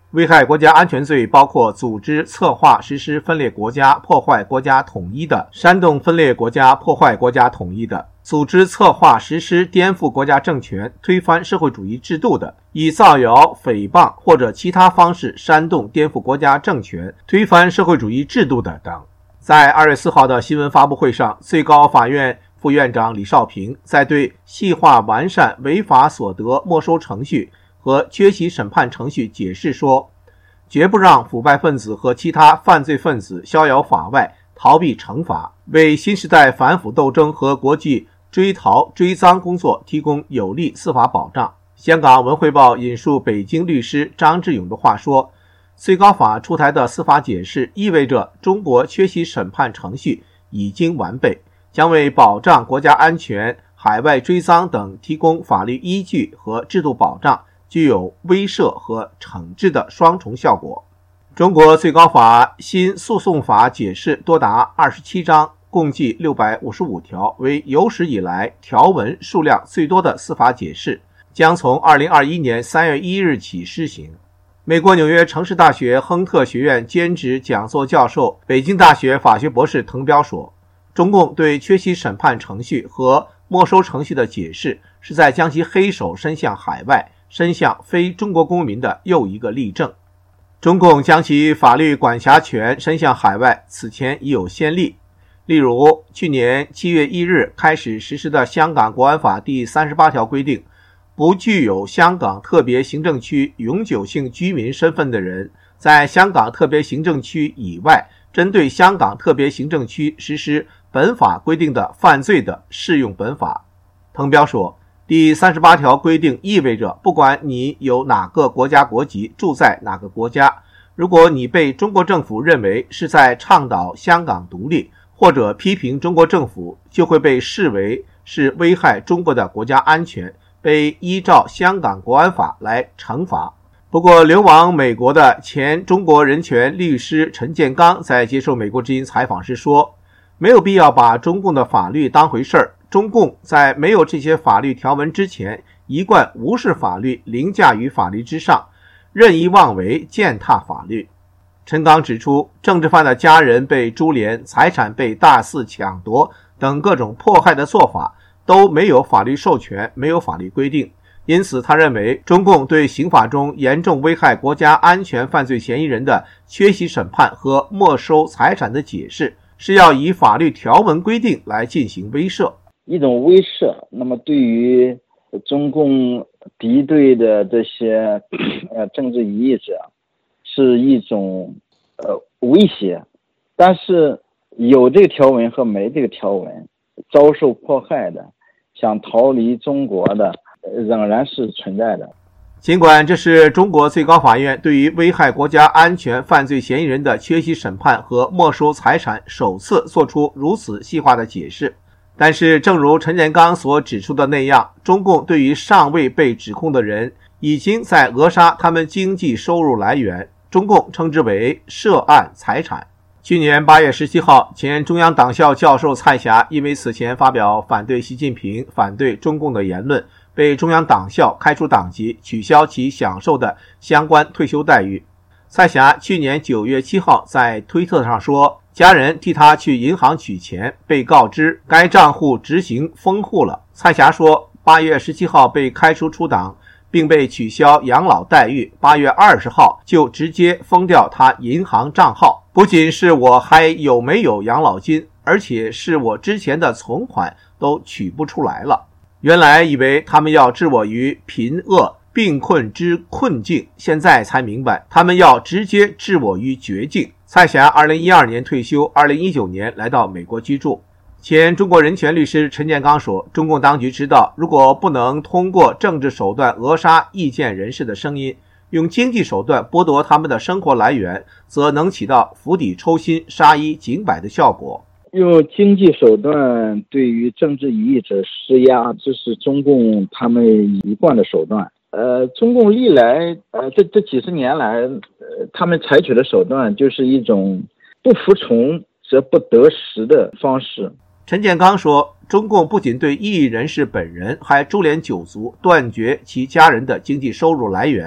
危害国家安全罪包括组织、策划、实施分裂国家、破坏国家统一的；煽动分裂国家、破坏国家统一的；组织、策划、实施颠覆国家政权、推翻社会主义制度的；以造谣、诽谤或者其他方式煽动颠覆国家政权、推翻社会主义制度的等。在2月4号的新闻发布会上，最高法院副院长李少平在对细化完善违法所得没收程序和缺席审判程序解释说，绝不让腐败分子和其他犯罪分子逍遥法外，逃避惩罚，为新时代反腐斗争和国际追逃追赃工作提供有力司法保障。香港文汇报引述北京律师张志勇的话说，最高法出台的司法解释意味着中国缺席审判程序已经完备，将为保障国家安全、海外追赃等提供法律依据和制度保障，具有威慑和惩治的双重效果。中国最高法新诉讼法解释多达27章，共计655条，为有史以来条文数量最多的司法解释，将从2021年3月1日起施行。美国纽约城市大学亨特学院兼职讲座教授、北京大学法学博士滕彪说，中共对缺席审判程序和没收程序的解释是在将其黑手伸向海外，伸向非中国公民的又一个例证。中共将其法律管辖权伸向海外，此前已有先例。例如，去年7月1日开始实施的香港国安法第38条规定，不具有香港特别行政区永久性居民身份的人，在香港特别行政区以外，针对香港特别行政区实施本法规定的犯罪的，适用本法。滕彪说，第38条规定意味着，不管你有哪个国家国籍，住在哪个国家，如果你被中国政府认为是在倡导香港独立，或者批评中国政府，就会被视为是危害中国的国家安全，被依照香港国安法来惩罚。不过，流亡美国的前中国人权律师陈建刚在接受美国之音采访时说，没有必要把中共的法律当回事儿。中共在没有这些法律条文之前，一贯无视法律，凌驾于法律之上，任意妄为，践踏法律。陈刚指出，政治犯的家人被株连，财产被大肆抢夺等各种迫害的做法都没有法律授权，没有法律规定。因此他认为，中共对刑法中严重危害国家安全犯罪嫌疑人的缺席审判和没收财产的解释，是要以法律条文规定来进行威慑， 一种威慑。那么对于中共敌对的这些政治异议者是一种威胁，但是有这个条文和没这个条文，遭受迫害的，想逃离中国的，仍然是存在的。 尽管这是中国最高法院对于危害国家安全犯罪嫌疑人的缺席审判和没收财产首次做出如此细化的解释，但是正如陈建刚所指出的那样，中共对于尚未被指控的人已经在扼杀他们经济收入来源，中共称之为涉案财产。去年8月17号，前中央党校教授蔡霞因为此前发表反对习近平、反对中共的言论，被中央党校开除党籍，取消其享受的相关退休待遇。蔡霞去年9月7号在推特上说，家人替他去银行取钱，被告知该账户执行封户了。蔡霞说，8月17号被开除出党，并被取消养老待遇，8月20号就直接封掉他银行账号。不仅是我还有没有养老金，而且是我之前的存款都取不出来了。原来以为他们要置我于贫饿病困之困境，现在才明白他们要直接置我于绝境。蔡霞2012年退休，2019年来到美国居住。前中国人权律师陈建刚说，中共当局知道，如果不能通过政治手段扼杀意见人士的声音，用经济手段剥夺他们的生活来源，则能起到釜底抽薪、杀一儆百的效果。 用经济手段对于政治异议者施压，这是中共他们一贯的手段。中共历来这几十年来，他们采取的手段就是一种不服从则不得时的方式。 陈建刚说，中共不仅对异议人士本人，还株连九族，断绝其家人的经济收入来源，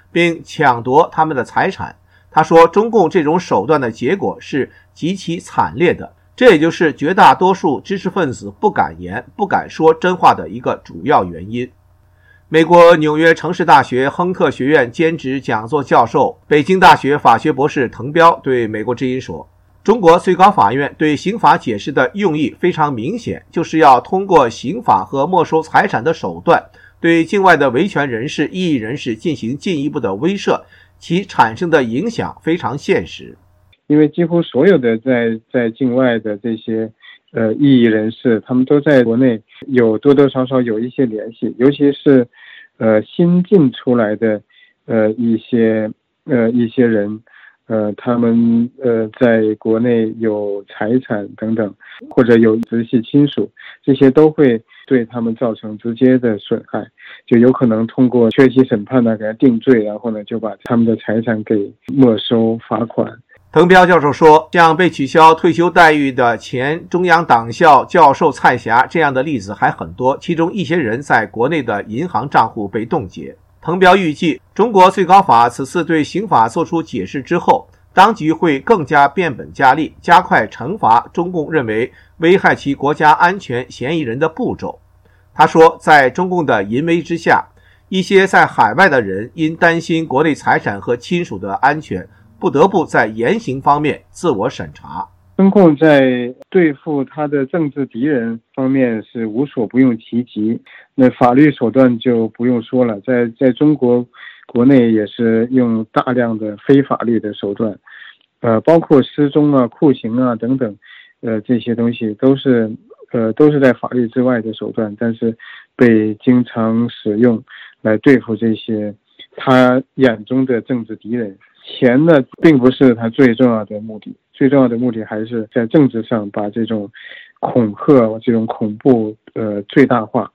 并抢夺他们的财产。他说，中共这种手段的结果是极其惨烈的，这也就是绝大多数知识分子不敢言、不敢说真话的一个主要原因。美国纽约城市大学亨特学院兼职讲座教授、北京大学法学博士滕彪对美国之音说，中国最高法院对刑法解释的用意非常明显，就是要通过刑法和没收财产的手段，对境外的维权人士、异议人士进行进一步的威慑，其产生的影响非常现实。 因为几乎所有的在境外的这些异议人士，他们都在国内有多多少少有一些联系，尤其是新进出来的一些人，他们在国内有财产等等，或者有直系亲属，这些都会对他们造成直接的损害，就有可能通过缺席审判呢给他定罪，然后呢就把他们的财产给没收罚款。 滕彪教授说，像被取消退休待遇的前中央党校教授蔡霞这样的例子还很多，其中一些人在国内的银行账户被冻结。滕彪预计，中国最高法此次对刑法作出解释之后，当局会更加变本加厉，加快惩罚中共认为危害其国家安全嫌疑人的步骤。他说，在中共的淫威之下，一些在海外的人因担心国内财产和亲属的安全，不得不在言行方面自我审查。 中共在对付他的政治敌人方面是无所不用其极，那法律手段就不用说了，在中国国内也是用大量的非法律的手段，包括失踪啊、酷刑啊等等，这些东西都是在法律之外的手段，但是被经常使用来对付这些他眼中的政治敌人。钱呢，并不是他最重要的目的，最重要的目的还是在政治上把这种恐吓、这种恐怖最大化。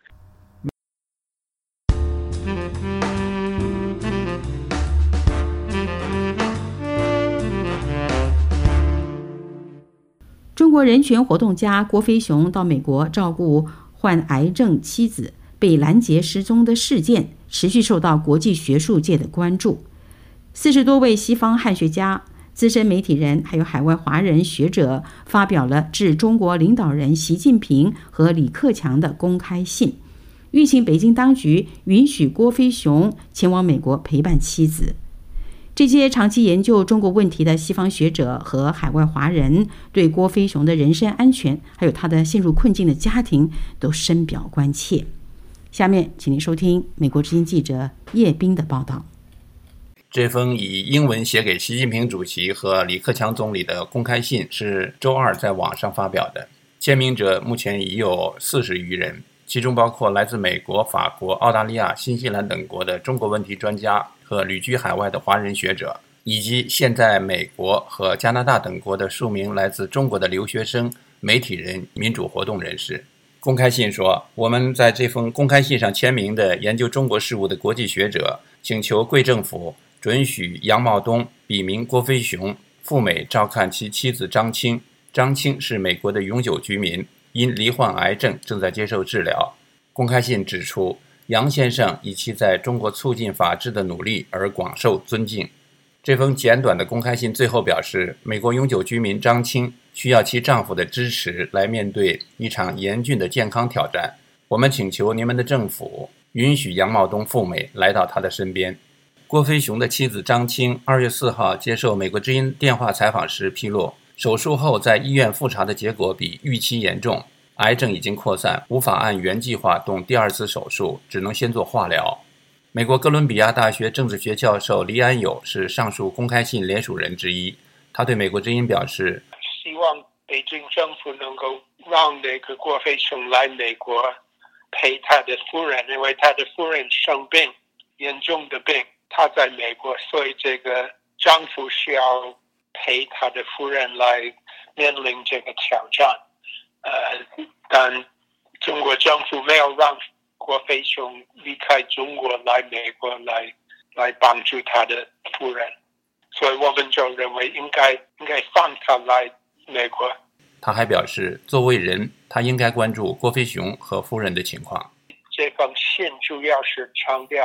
中国人权活动家郭飞雄到美国照顾患癌症妻子被拦截失踪的事件，持续受到国际学术界的关注。40多位西方汉学家、资深媒体人还有海外华人学者发表了致中国领导人习近平和李克强的公开信，吁请北京当局允许郭飞雄前往美国陪伴妻子。这些长期研究中国问题的西方学者和海外华人对郭飞雄的人身安全还有他的陷入困境的家庭都深表关切。下面请您收听美国之音记者叶冰的报道。 这封以英文写给习近平主席和李克强总理的公开信是周二在网上发表的，签名者目前已有40余人，其中包括来自美国、法国、澳大利亚、新西兰等国的中国问题专家和旅居海外的华人学者，以及现在美国和加拿大等国的数名来自中国的留学生、媒体人、民主活动人士。公开信说，我们在这封公开信上签名的研究中国事务的国际学者请求贵政府准许杨茂东笔名郭飞雄赴美照看其妻子张青。张青是美国的永久居民，因罹患癌症正在接受治疗。公开信指出，杨先生以其在中国促进法治的努力而广受尊敬。这封简短的公开信最后表示，美国永久居民张青需要其丈夫的支持来面对一场严峻的健康挑战。我们请求您们的政府允许杨茂东赴美来到他的身边。郭飞雄的妻子张青2月4号接受美国之音电话采访时披露，手术后在医院复查的结果比预期严重，癌症已经扩散，无法按原计划动第2次手术，只能先做化疗。美国哥伦比亚大学政治学教授黎安友是上述公开信联署人之一，他对美国之音表示， 希望北京政府能够让那个郭飞雄来美国陪他的夫人，因为他的夫人生病，严重的病，他在美国，所以这个丈夫需要陪他的夫人来面临这个挑战。但中国政府没有让郭飞雄离开中国来美国来帮助他的夫人，所以我们就认为应该放他来美国。 他还表示，作为人，他应该关注郭飞雄和夫人的情况。 这封信主要是强调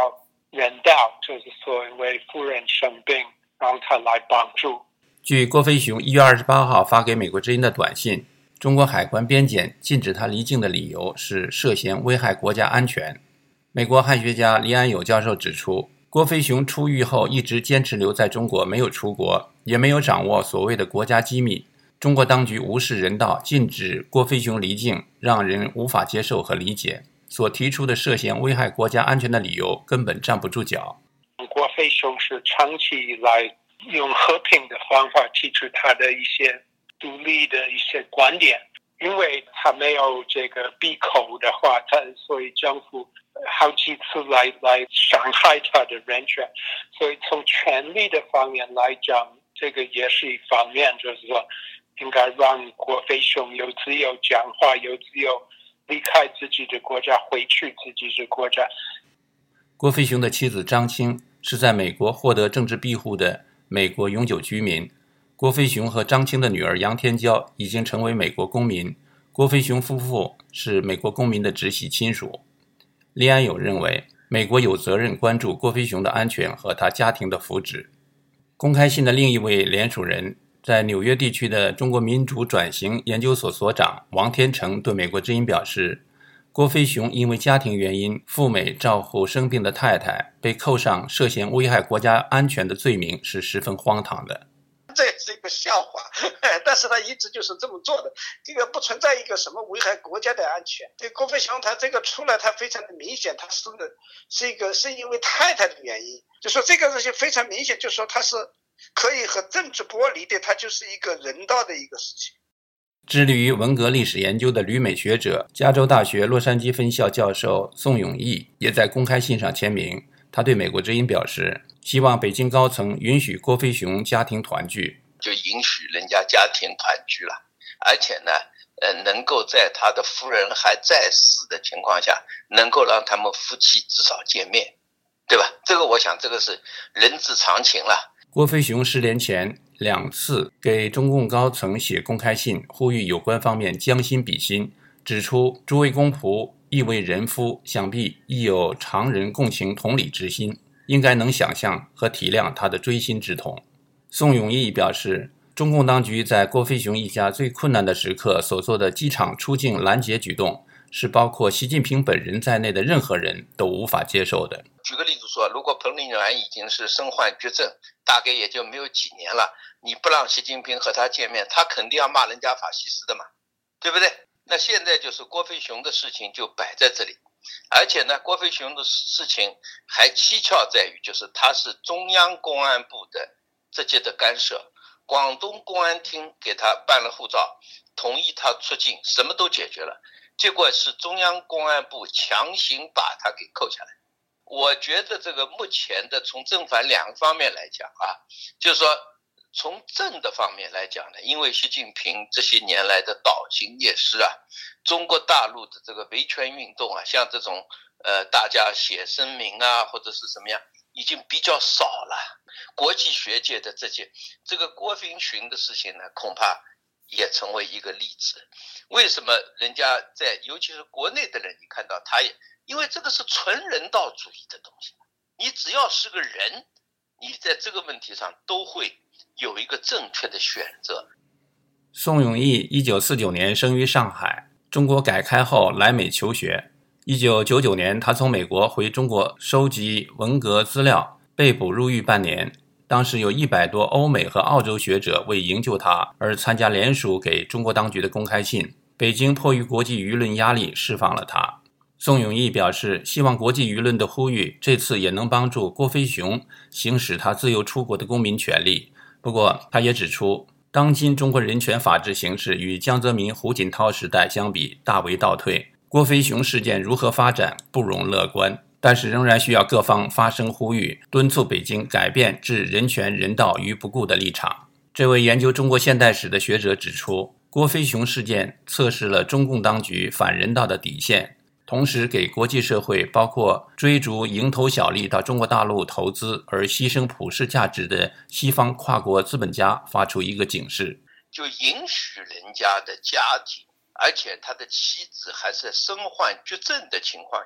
人道，就是说因为夫人生病，让他来帮助。 据郭飞雄1月28号发给美国之音的短信，中国海关边检禁止他离境的理由是涉嫌危害国家安全。美国汉学家黎安友教授指出，郭飞雄出狱后一直坚持留在中国，没有出国，也没有掌握所谓的国家机密。中国当局无视人道，禁止郭飞雄离境，让人无法接受和理解。所提出的涉嫌危害国家安全的理由根本站不住脚。 郭飞雄是长期以来用和平的方法提出他的一些独立的一些观点，因为他没有这个闭口的话，所以政府好几次来伤害他的人权，所以从权力的方面来讲，这个也是一方面，就是说应该让郭飞雄有自由讲话，有自由离开自己的国家，回去自己的国家。 郭飞雄的妻子张青是在美国获得政治庇护的美国永久居民。郭飞雄和张青的女儿杨天娇已经成为美国公民，郭飞雄夫妇是美国公民的直系亲属。黎安友认为，美国有责任关注郭飞雄的安全和他家庭的福祉。公开信的另一位联署人，在纽约地区的中国民主转型研究所所长王天成对美国之音表示，郭飞雄因为家庭原因赴美照顾生病的太太，被扣上涉嫌危害国家安全的罪名是十分荒唐的。 这也是一个笑话，但是他一直就是这么做的，这个不存在一个什么危害国家的安全。对郭飞雄他这个出来，他非常的明显，他是因为太太的原因，就说这个东西非常明显，就说他是可以和政治剥离的，它就是一个人道的一个事情。 致力于文革历史研究的旅美学者、加州大学洛杉矶分校教授宋永毅也在公开信上签名。他对美国之音表示，希望北京高层允许郭飞雄家庭团聚， 就允许人家家庭团聚了，而且呢，能够在他的夫人还在世的情况下，能够让他们夫妻至少见面，对吧？这个我想这个是人之常情了。 郭飞雄失联前2次给中共高层写公开信，呼吁有关方面将心比心，指出诸位公仆亦为人夫，想必亦有常人共情同理之心，应该能想象和体谅他的锥心之痛。宋永毅表示，中共当局在郭飞雄一家最困难的时刻所做的机场出境拦截举动，是包括习近平本人在内的任何人都无法接受的。 举个例子说，如果彭丽媛已经是身患绝症，大概也就没有几年了，你不让习近平和他见面，他肯定要骂人家法西斯的嘛，对不对？那现在就是郭飞雄的事情就摆在这里，而且呢，郭飞雄的事情还蹊跷在于，就是他是中央公安部的直接的干涉，广东公安厅给他办了护照，同意他出境，什么都解决了，结果是中央公安部强行把他给扣下来。我觉得这个目前的从正反两个方面来讲啊，就是说从正的方面来讲呢，因为习近平这些年来的倒行逆施啊，中国大陆的这个维权运动啊，像这种大家写声明啊或者是什么样，已经比较少了。国际学界的这个郭飞雄的事情呢，恐怕也成为一个例子。为什么人家在尤其是国内的人，你看到他也因为这个是纯人道主义的东西，你只要是个人，你在这个问题上都会有一个正确的选择。 宋永毅1949年生于上海，中国改开后来美求学。1999年，他从美国回中国收集文革资料，被捕入狱半年。当时有100多欧美和澳洲学者为营救他而参加联署给中国当局的公开信，北京迫于国际舆论压力释放了他。宋永毅表示，希望国际舆论的呼吁这次也能帮助郭飞雄行使他自由出国的公民权利。不过他也指出，当今中国人权法治形势与江泽民、胡锦涛时代相比大为倒退，郭飞雄事件如何发展不容乐观，但是仍然需要各方发声呼吁，敦促北京改变置人权人道于不顾的立场。这位研究中国现代史的学者指出，郭飞雄事件测试了中共当局反人道的底线，同时给国际社会，包括追逐蝇头小利到中国大陆投资而牺牲普世价值的西方跨国资本家发出一个警示， 就允许人家的家庭，而且他的妻子还是身患绝症的情况下，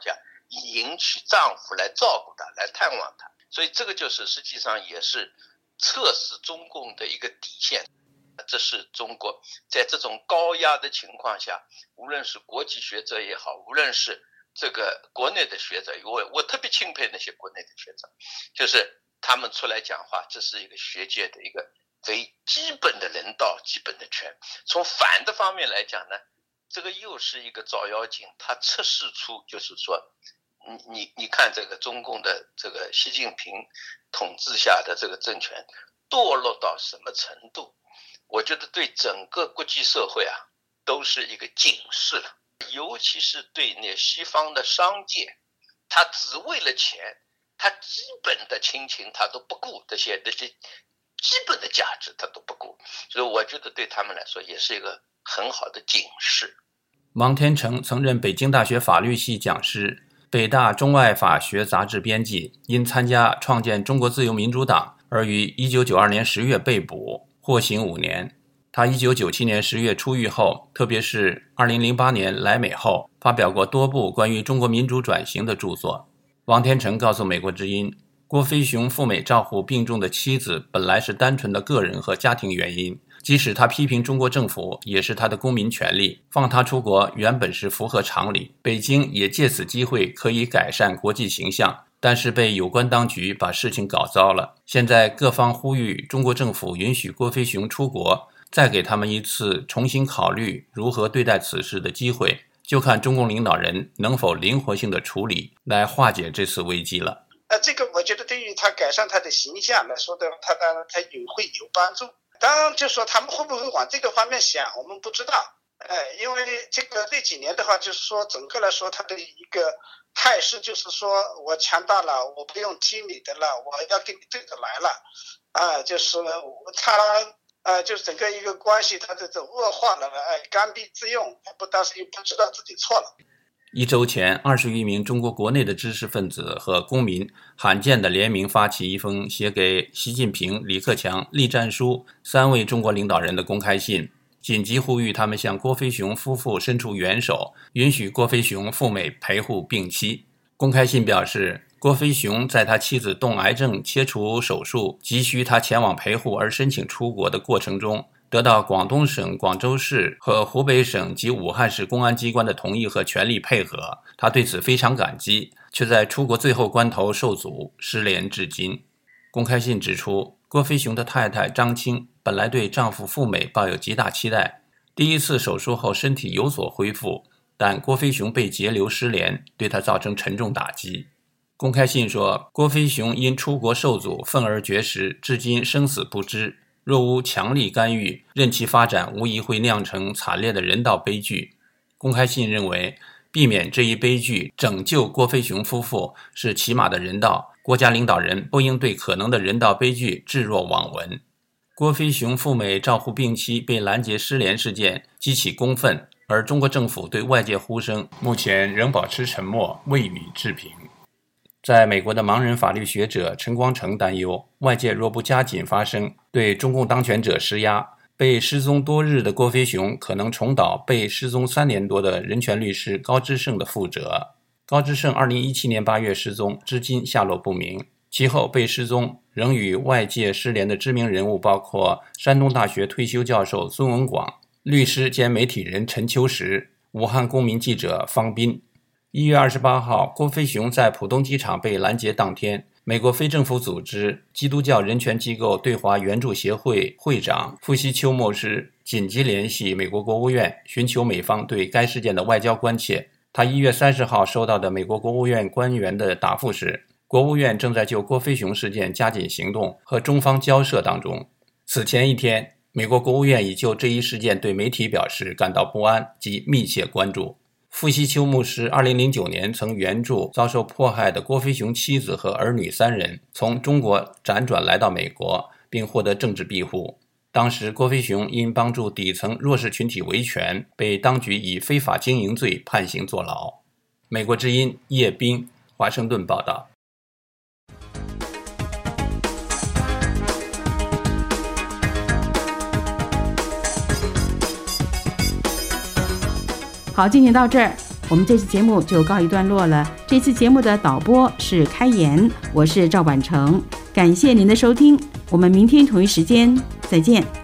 迎娶丈夫来照顾她，来探望她。所以这个就是实际上也是测试中共的一个底线。这是中国在这种高压的情况下，无论是国际学者也好，无论是这个国内的学者，我特别钦佩那些国内的学者，就是他们出来讲话，这是一个学界的一个最基本的人道基本的权。从反的方面来讲呢，这个又是一个照妖镜，它测试出就是说你看这个中共的这个习近平统治下的这个政权堕落到什么程度，我觉得对整个国际社会啊都是一个警示了。尤其是对那西方的商界，他只为了钱，他基本的亲情他都不顾，这些基本的价值他都不顾，所以我觉得对他们来说也是一个很好的警示。 王天成曾任北京大学法律系讲师，北大中外法学杂志编辑，因参加创建中国自由民主党而于1992年10月被捕，获刑5年。他1997年10月出狱后，特别是2008年来美后，发表过多部关于中国民主转型的著作。王天成告诉美国之音，郭飞雄赴美照顾病重的妻子本来是单纯的个人和家庭原因，即使他批评中国政府也是他的公民权利，放他出国原本是符合常理，北京也借此机会可以改善国际形象，但是被有关当局把事情搞糟了。现在各方呼吁中国政府允许郭飞雄出国，再给他们一次重新考虑如何对待此事的机会，就看中共领导人能否灵活性的处理来化解这次危机了。 这个我觉得对于他改善他的形象来说的，他当然他会有帮助。当然就说他们会不会往这个方面想，我们不知道。因为这几年的话，就是说整个来说他的一个态势就是说我强大了，我不用听你的了，我要跟你对着来了。就是他就是整个一个关系它这种恶化了，刚愎自用，不但是又不知道自己错了。 1周前，21名中国国内的知识分子和公民罕见地联名发起一封写给习近平、李克强、栗战书3位中国领导人的公开信，紧急呼吁他们向郭飞雄夫妇伸出援手，允许郭飞雄赴美陪护病妻。公开信表示，郭飞雄在他妻子动癌症切除手术，急需他前往陪护而申请出国的过程中，得到广东省广州市和湖北省及武汉市公安机关的同意和全力配合，他对此非常感激，却在出国最后关头受阻，失联至今。公开信指出，郭飞雄的太太张青本来对丈夫赴美抱有极大期待，第一次手术后身体有所恢复，但郭飞雄被截留失联，对他造成沉重打击。公开信说，郭飞雄因出国受阻愤而绝食，至今生死不知，若无强力干预，任其发展无疑会酿成惨烈的人道悲剧。公开信认为，避免这一悲剧，拯救郭飞雄夫妇是起码的人道，国家领导人不应对可能的人道悲剧置若罔闻。郭飞雄赴美照护病妻被拦截失联事件激起公愤，而中国政府对外界呼声目前仍保持沉默，未予置评。在美国的盲人法律学者陈光诚担忧，外界若不加紧发声，对中共当权者施压，被失踪多日的郭飞雄可能重蹈被失踪3年多的人权律师高知胜的覆辙。高知胜2017年8月失踪，至今下落不明。其后被失踪，仍与外界失联的知名人物包括山东大学退休教授孙文广、律师兼媒体人陈秋实、武汉公民记者方斌。1月28号，郭飞雄在浦东机场被拦截当天，美国非政府组织基督教人权机构对华援助协会会长傅希秋牧师紧急联系美国国务院，寻求美方对该事件的外交关切。他1月30号收到的美国国务院官员的答复是，国务院正在就郭飞雄事件加紧行动，和中方交涉当中。此前一天，美国国务院已就这一事件对媒体表示感到不安及密切关注。傅希秋牧师2009年曾援助遭受迫害的郭飞雄妻子和儿女3人，从中国辗转来到美国，并获得政治庇护。当时郭飞雄因帮助底层弱势群体维权，被当局以非法经营罪判刑坐牢。美国之音叶斌，华盛顿报道。 好，进行到这儿， 我们这期节目就告一段落了。这次节目的导播是开言，我是赵婉成，感谢您的收听，我们明天同一时间再见。